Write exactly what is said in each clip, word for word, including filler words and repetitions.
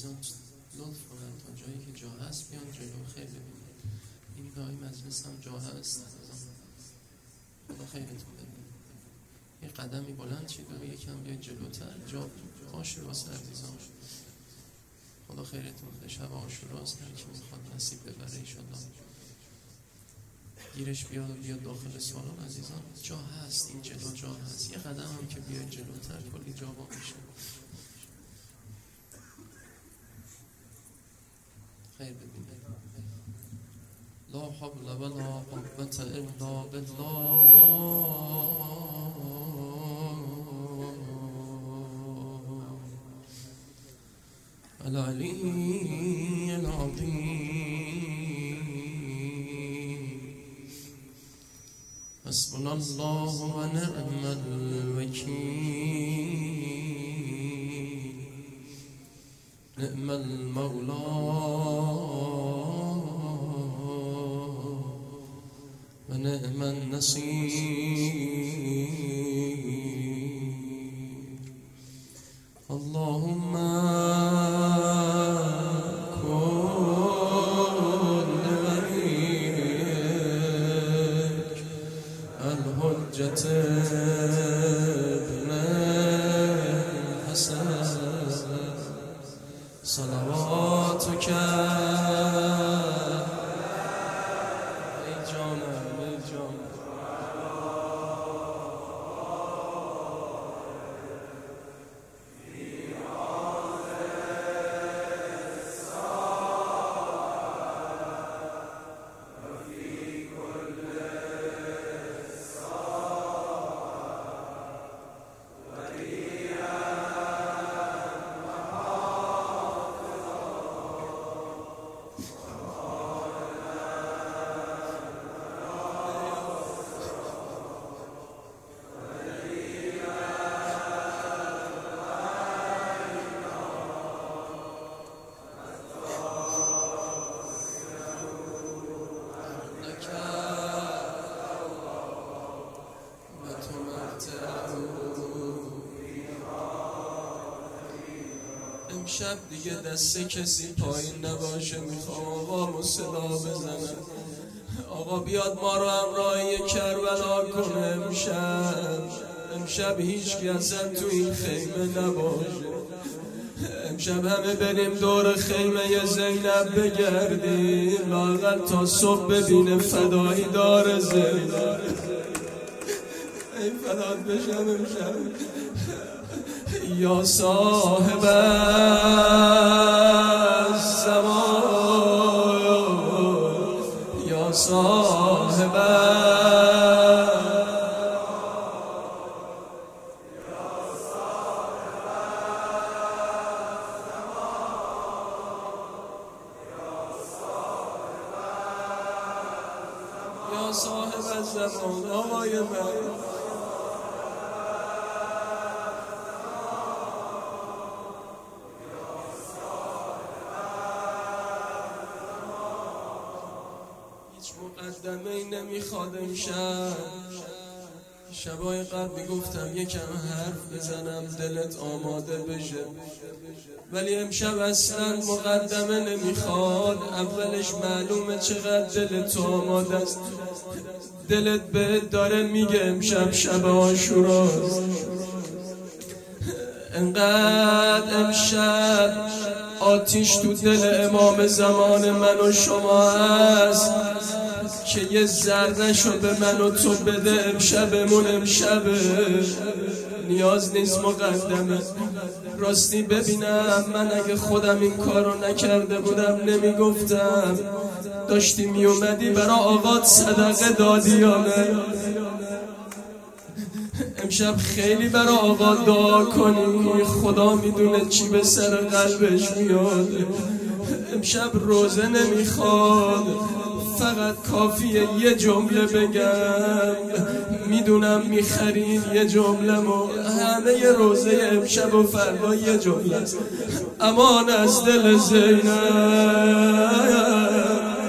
عزیزان لطف کنن تا جایی که جا هست بیان جلو خیر ببینید. این گاهی مجلس هم جا هست عزیزان، خدا خیرتون بده. یه قدمی بلند شید و یکم بیاید جلوتر، جا باشه واسه عزیزان. خدا خیرتون بده. شب عاشوراست، هر کی میخواد نصیب ببره ایشالله گیرش بیاد و بیاد داخل سالن عزیزان. جا هست، این جلو جا هست، یه قدم هم که بیاید جلوتر کلی جا با میشه. خیر ببینید. لا حول ولا قوة الا بالله العلی العظیم. حسبنا الله و نعم الوکیل، نعم المولا و نعم النصیر. اللهم کن لوليك الحجة ابن الحسن صلواتك. امشب دیگه دست کسی پایین نباشه، میخوام آقا صدا بزنم. آقا بیاد ما رو همراهی کربلا کنه. امشب امشب هیچ کی اصلا تو این خیمه نباشه. امشب همه بریم دور خیمه زینب بگردیم، لااقل تا صبح ببینه فدایی داره زینب. ای فدات بشم امشب. یا صاحب الزمان، یا صاحب یا صاحب الزمان آقای من. مقدمه ای نمیخواد امشب. شبای قبل میگفتم یکم حرف بزنم دلت آماده بشه، ولی امشب اصلا مقدمه نمیخواد. اولش معلومه چقدر دلت آماده است. دلت بهت داره میگه امشب شب عاشوراست. انقدر امشب آتیش تو دل امام زمان من و شما هست که یه ذره‌شو به من و تو بده. امشبمون امشبه، نیاز نیست مقدمه. راستی ببینم من اگه خودم این کارو نکرده بودم نمیگفتم. داشتی میومدی برا آقات صدقه دادی یا نه؟ امشب خیلی برا آقا دعا کنی، خدا میدونه چی به سر قلبش میاد. امشب روزه نمیخواد، فقط کافیه یه جمله بگم. میدونم میخرین یه جمله مو، همه ی روزه امشب و فردا یه جمله است. امان از دل زینب،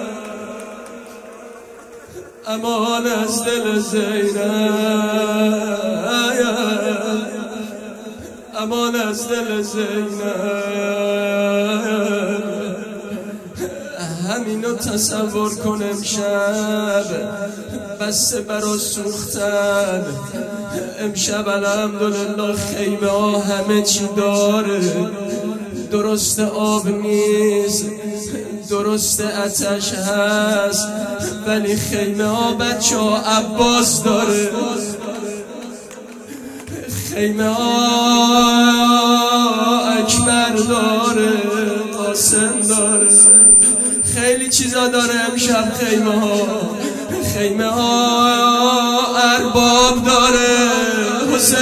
امان از دل زینب، امان از دل زینب. همینو تصور کن امشب بسته برا سوختن. امشب الحمدلله خیمه ها همه چی داره، درست آب نیست، درست آتش هست، ولی خیمه ها بچه ها عباس داره، خیمه ها اکبر داره، قاسم داره، خیلی چیزا داره امشب خیمه ها. خیمه ها ارباب داره، حسین.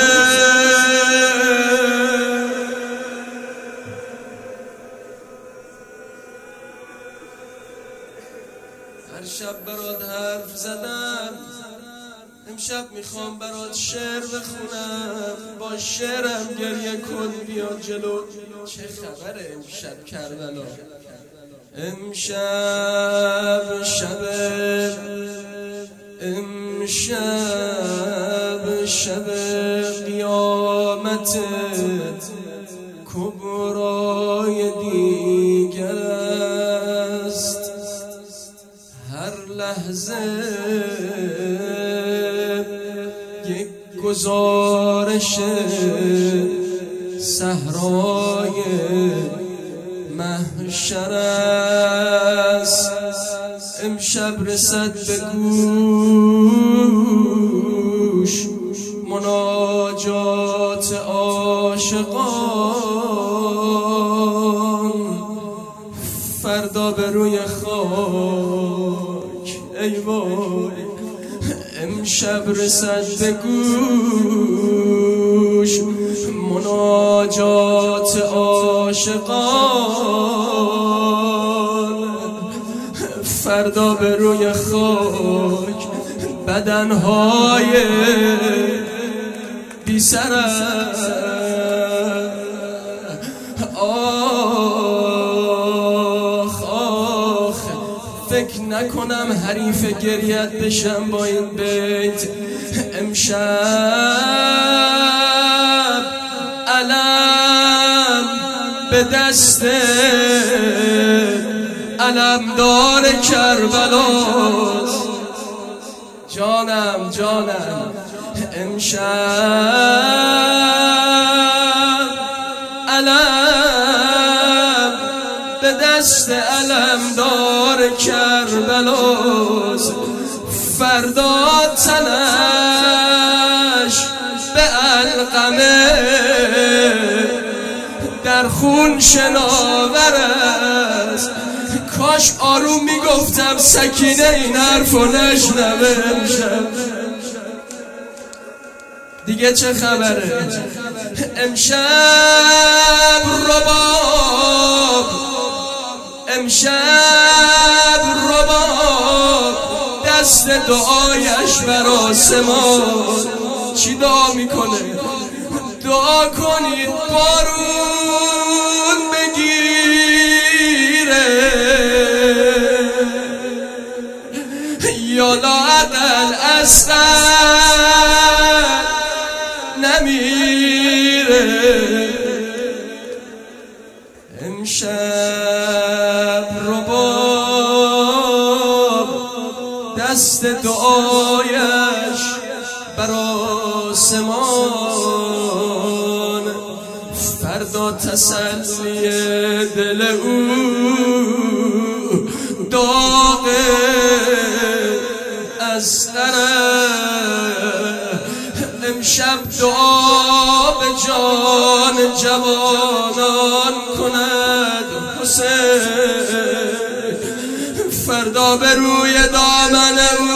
هر شب برات حرف زدم، امشب میخوام برات شعر بخونم، با شعرم گریه کن بیا جلو. چه خبره امشب کربلا؟ امشب شب امشب شب قیامت کبرای دیگر است. هر لحظه یک گزارش صحرای محشر است. امشب رسد به گوش مناجات عاشقان، فردا به روی خاک ای وای. امشب رسد به گوش مناجات عاشقان، فردا به روی خاک بدنهای بی سر. آخ آخ فکر نکنم حریف گریت بشم با این بیت. امشب علم به دست علمدار کربلاست. جانم جانم امشب علم به دست علمدار کربلاست. فردا تنش به علقمه در خون شناور است. کاش آروم میگفتم سکینه این حرفو نشنوه امشب. دیگه چه خبره؟ امشب رباب، امشب رباب دست دعایش بر آسمان. چی دعا میکنه؟ دعا کنید بارون بگیره یا لااقل اصغر نمیره. امشب رباب دست دعایش بر آسمان، فردا تسلی دل او داغ از امشب دعا به جان جوانان کند حسین. فردا به روی دامن او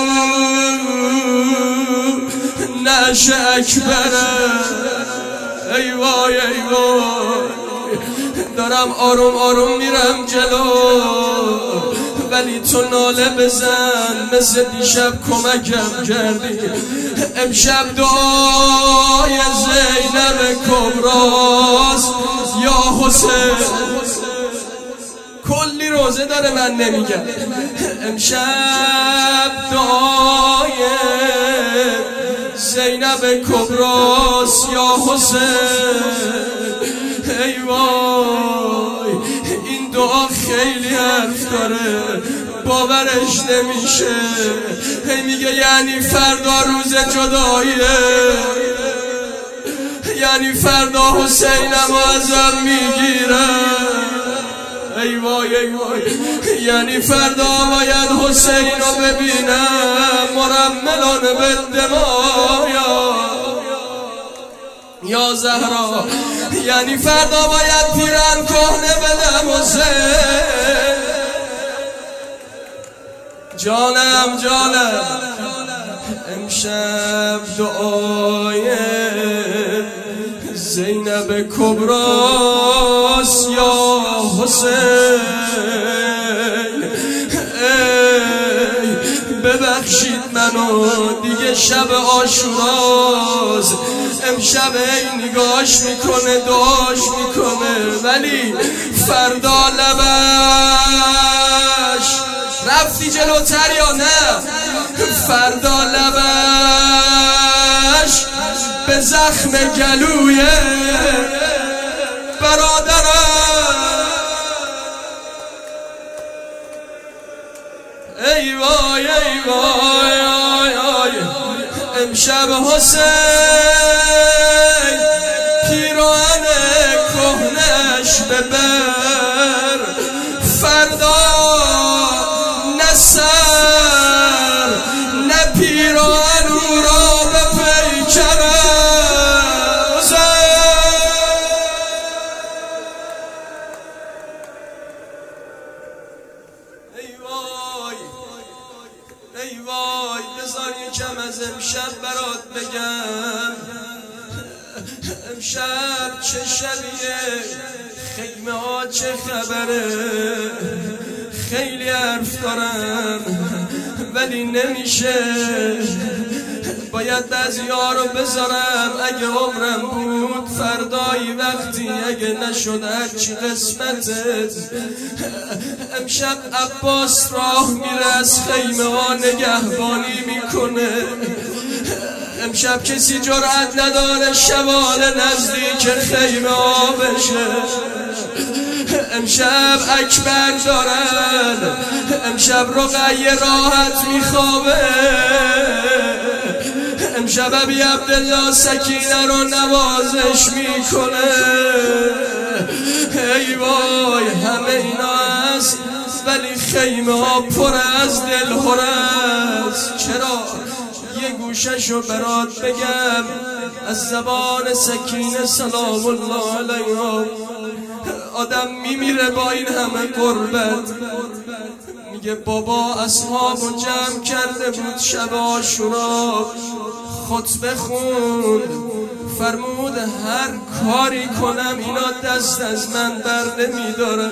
نعش اکبره. ای وای ای وای دارم آروم آروم میرم جلو، ولی تو ناله بزن مثل دیشب کمکم کردی. امشب دعای زینب کبراست یا حسین. کلی روزه داره من نمیگم. امشب دعای زینب کبراست یا حسین. ای وای این دعا خیلی حرف داره، باورش نمیشه. هی میگه یعنی فردا روز جداییه، یعنی فردا حسینم ازم میگیره. ای وای ای وای یعنی فردا باید حسین رو ببینم مرملان به دمایا یا زهرا. یعنی فردا باید پیرن کهنه بدم حسین. جانم جانم امشب دعای زینب کبراس یا حسین. ای ببخشید منو دیگه شب عاشوراست، امشب ای نگاش میکنه دعاش میکنه، ولی فردا لبش رفتی جلوتر یا نه؟ فردا لبش به زخم گلوی برادرم. ای وای ای وای آی آی امشب حسین پیراهن کهنش ببر، فردا نه سر نه پیراهن او را به پیکره. ای وای بذار یکم از امشب برات بگم. امشب چه شبیه، خیمه ها چه خبره، خیلی حرف دارم ولی نمیشه، باید بعضی‌ها رو بذارم. اگه عمرم بود فردایی وقتی اگه نشد هرچی قسمتت. امشب عباس راه میره از خیمه ها نگهبانی میکنه. امشب کسی جرأت نداره شبال نزدیک خیمه ها بشه. امشب اکبر دارن، امشب رقیه راحت میخوابه، امشب ابی عبدالله سکینه رو نوازش میکنه. ای وای همه اینا هست ولی خیمه ها پر از دل هر است. چرا؟ یه گوششو برات بگم از زبان سکینه سلام الله علیها. آدم میمیره با این همه قربت، میگه بابا اصحابو جمع کرده بود شب عاشورا، خطبه خوند، فرمود هر کاری کنم اینا دست از من بر نمیدارن.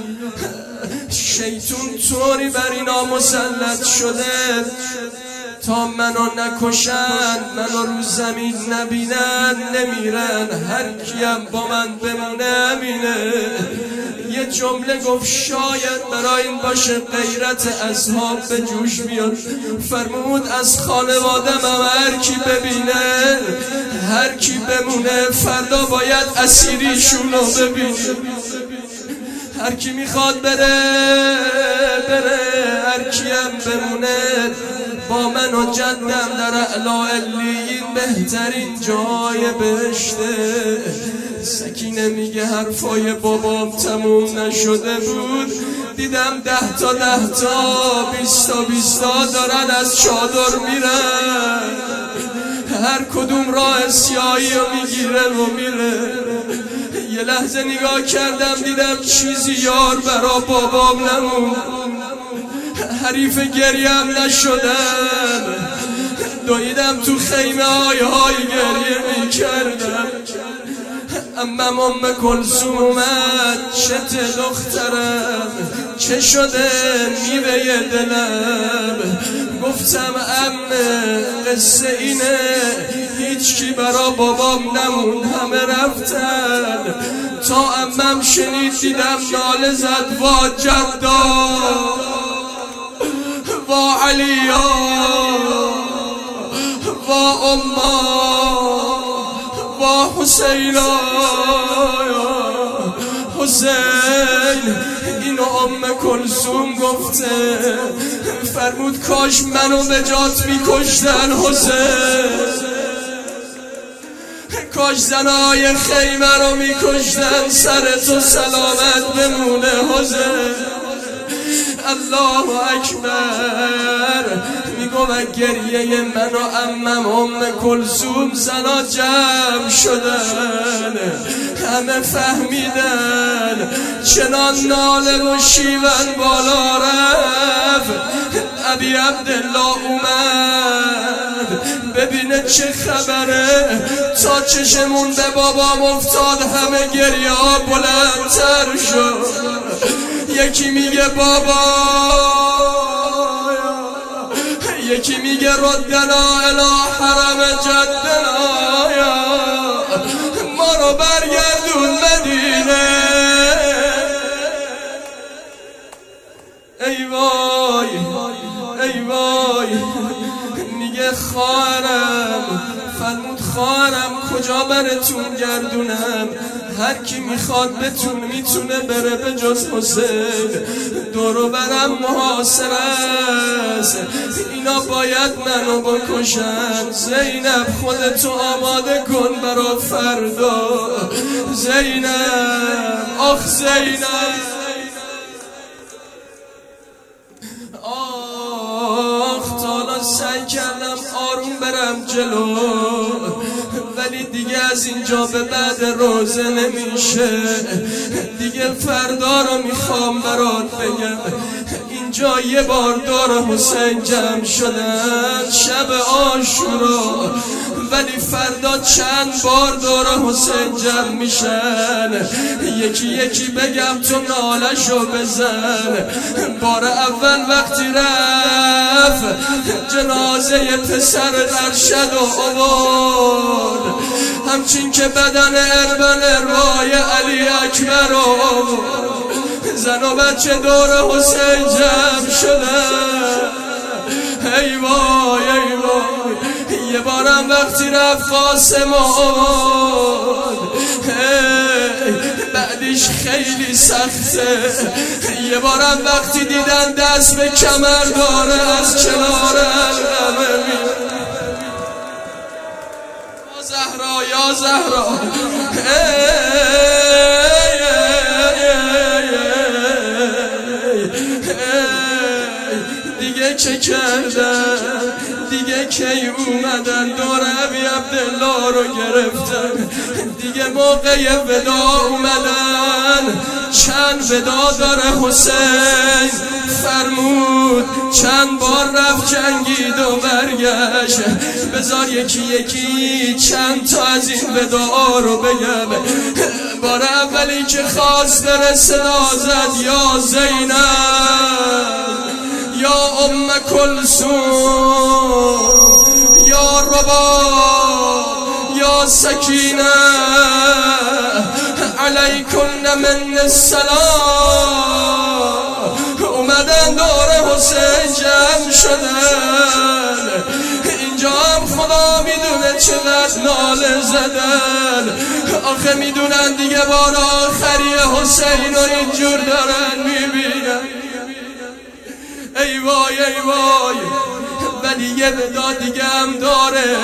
شیطون طوری بر اینا مسلط شده تا منو نکشن، منو رو زمین نبینن نمیرن، هر کیم با من بمونه امینه. یه جمله گفت شاید برای این باشه غیرت اصحاب به جوش بیاد. فرمود از خانوادم هم هر کی ببینه، هر کی بمونه فردا باید اسیریشونو ببینه. هر کی میخواد بره بره، هر کیم بمونه با من و جدم در اعلی علیین بهترین جای بهشته. سکینه میگه حرفای بابام تموم نشده بود، دیدم ده تا ده تا بیستا بیستا دارن از چادر میرن، هر کدوم راه سیاهی رو میگیره و میره. یه لحظه نگاه کردم دیدم چیزی یار برا بابام نمون، حریف گریم نشدم، دویدم تو خیمه های های گریه میکردم. امم ام کلثوم اومد چت دخترم، چه شده میوه دلم؟ گفتم امه قصه اینه هیچ کی برا بابام نمون، همه رفتن. تا امم شنید دیدم ناله زد وا جدا وا علیا وا اما وا حسینا. حسین اینو ام کلثوم گفته، فرمود کاش منو به جات میکشتن حسین، کاش زنای خیمه رو میکشتن سر تو سلامت بمونه حسین. الله اکبر. میگم گریه من و عمم ام کلثوم زنا جمع شدن، همه فهمیدن چنان ناله و شیون بالا رفت. ابی عبدالله اومد ببینه چه خبره، تا چشمون به بابام افتاد همه گریه ها بلندتر شد. یکی میگه بابا، یکی میگه ردنا الی حرم جدنا، ما رو برگردون مدینه. ای وای ای وای. میگه خواهرم، فرمود خواهرم کجا براتون گردونم؟ هر کی میخواد بتون میتونه بره به جز حسین. دورو برم محاصره است، اینا باید منو بکشن. زینب خودتو آماده کن برا فردا. زینب آخ زینب، آخ تالا سعی کردم آروم برم جلو، ولی دیگه از اینجا به بعد روزه نمیشه. دیگه فردا رو میخوام برات بگم، اینجا یه بار دور حسین جمع شدن شب عاشورا، ولی فردا چند بار دور حسین جمع میشن. یکی یکی بگم تو نالشو بزن. بار اول وقتی رفت جنازه پسر ارشد و آورد، همچین که بدن اربن اروای علی اکبر و زن و بچه دور حسین جمع شدن. ای وای ای وای. یه بارم وقتی رفت قاسم آورد، بعدش خیلی سخته. یه بارم وقتی دیدن دست به کمر داره از کنار القمه می یا زهرا یا زهرا. دیگه چه کردن؟ دیگه کی اومدن دور ابی عبدالله رو گرفتن؟ دیگه موقع ودا اومدن. چند ودا داره حسین؟ فرمود چند بار رفت جنگید و برگشت. بذار یکی یکی چند تا از این ودا رو بگم. بار اولی که خواست بره صدا زد یا زینب یا ام کلثوم یا ربا یا سکینه علیکن من السلام. اومدن دور حسین جمع شدن. اینجا هم خدا میدونه چقدر ناله زدن. آخه میدونن دیگه بار آخری حسین رو اینجور دارن میبینن. ای وای ای وای. ولی یه ودا دیگه هم داره.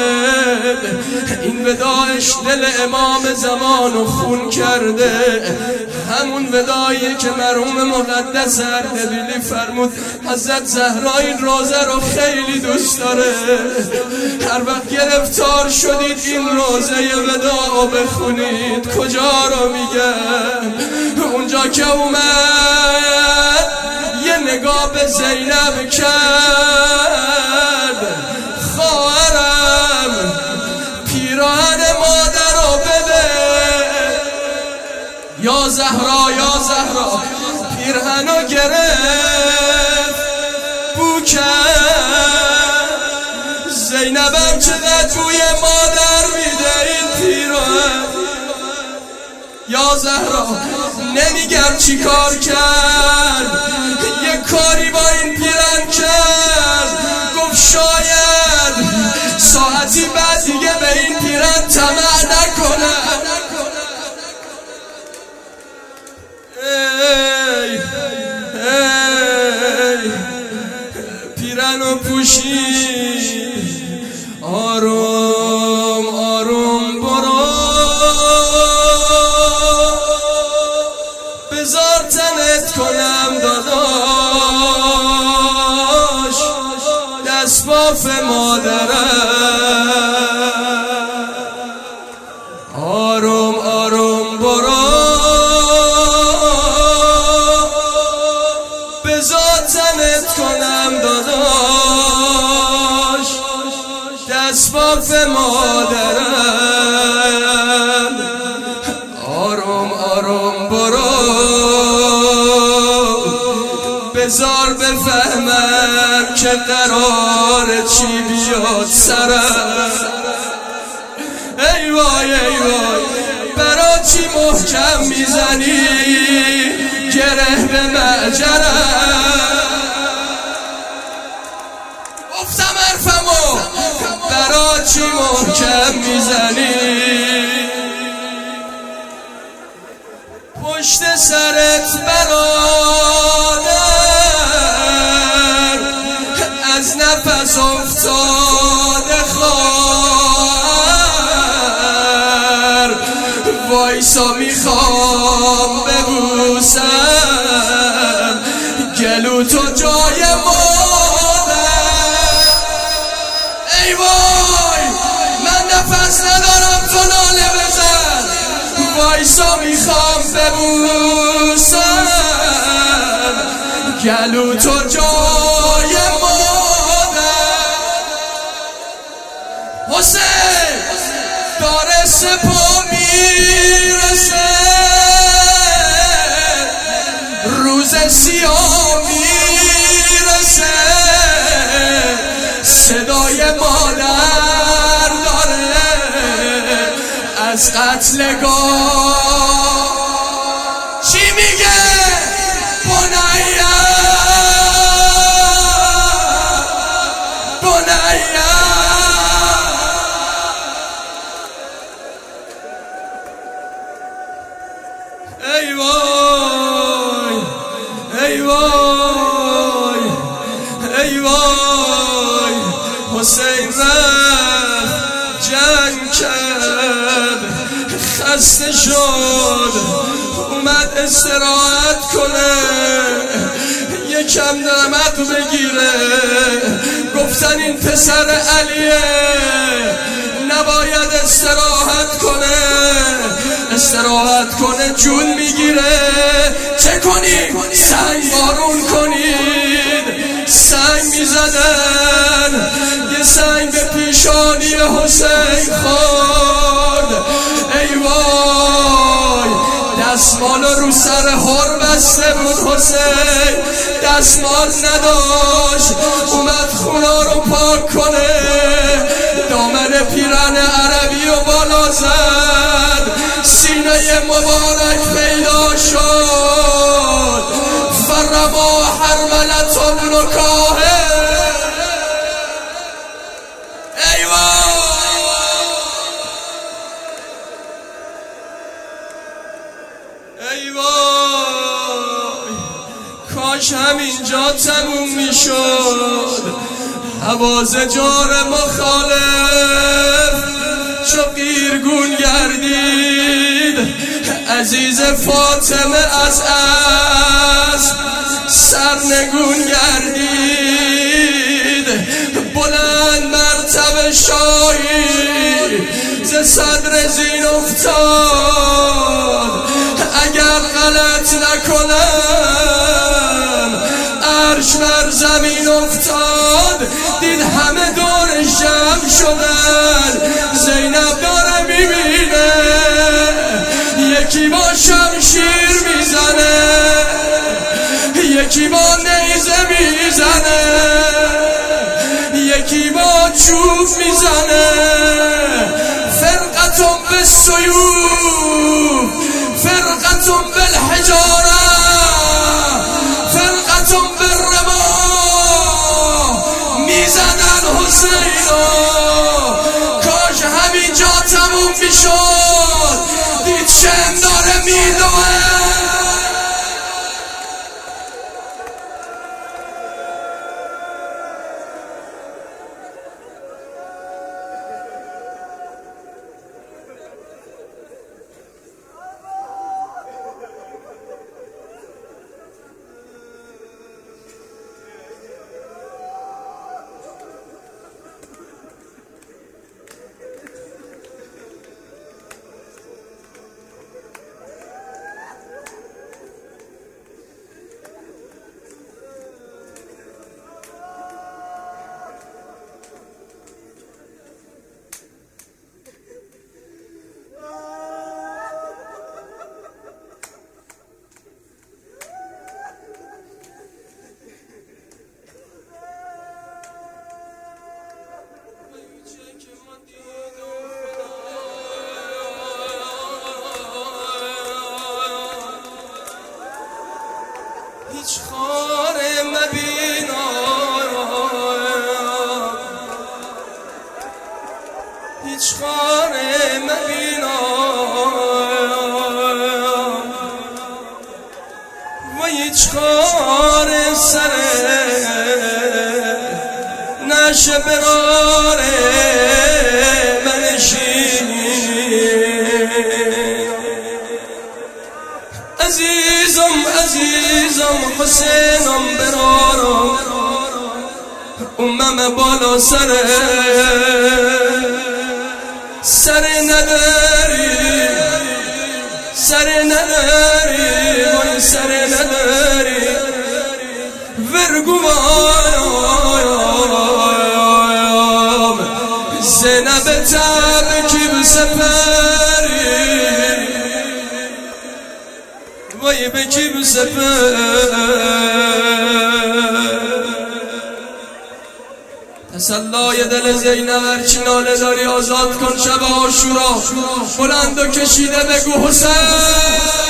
این وداعش دل امام زمان رو خون کرده. همون ودایی که مرحوم مقدس اردبیلی فرمود حضرت زهرا این روزه رو خیلی دوست داره. هر وقت گرفتار شدید این روزه ودا رو بخونید. کجا رو میگن؟ اونجا که اومد یه نگاه به زینب کرد. خواهرم پیراهن مادر رو بده. یا زهرا یا زهرا. پیراهن رو گرفت بو کرد. زینبم چقدر بوی مادر میده این پیراهن. یا زهرا نمیگم چی کار کرد، یه کاری با این پیرن کرد. گفت شاید ساعتی بعد دیگه به این پیرن طمع نکنم. برو بذار بفهمم که قرار چی بیاد سرم. ای وای ای وای برا چی محکم میزنی گره به معجرم. گفتم حرفمو برا چی محکم میزنی پشت سرت برادر از نفس افتاده خواهر وایسا میخوام ببوسم گلو تو جای مادر. ای وای من نفس ندارم تو ناله بزن وایسا میخوام ببوسم گلو تو جای مادر. حسین داره سپا میرسه روز سیاه میرسه صدای مادر داره از قتلگاه چی میگه بنیا بنیا. ای وای ای وای ای وای حسین رفت جنگ کرد خسته شد اومد استراحت کنه یکم نمک بگیره. گفتن این پسر علیه نباید استراحت کنه استراحت کنه جون میگیره. چه کنیم سنگ بارون کنید سنگ میزدن یه سنگ به پیشانی حسین خورد. ای وای دستمال رو سر هر بسته بود حسین دستمال نداشت اومد خونا رو پاک کنه دامن پیرن عربی رو بالا زد سینه مبارک پیدا شد فرما حرملت ابن ای ای وای کاش همینجا تموم میشد حواز جار مخالف چو قیرگون گردید عزیز فاطمه از اسب سرنگون گردید بلند مرتبه شاهی ز صدر زین افتاد اگر غلط نکنم عرش بر زمین افتاد دید همه دورش جمع شدن زینب داره میبینه یکی با شمشیر میزنه یکی با نیزه میزنه یکی با چوب میزنه فرقتون بالسیوف فرقتون بالحجاره فرقتون بالرماه میزنن حسینو کاش همینجا تموم میشد دید شم داره میدوه. خار سره نشه براره منشینی عزیزم عزیزم حسینم برارم امم بالا سره سر نداری سر نداری وای سر نداری ورگوام زینب تب کی بسپری وای بکی بسپری تسلای دل زینب هرچی ناله داری آزاد کن شب عاشورا بلند و کشیده بگو حسین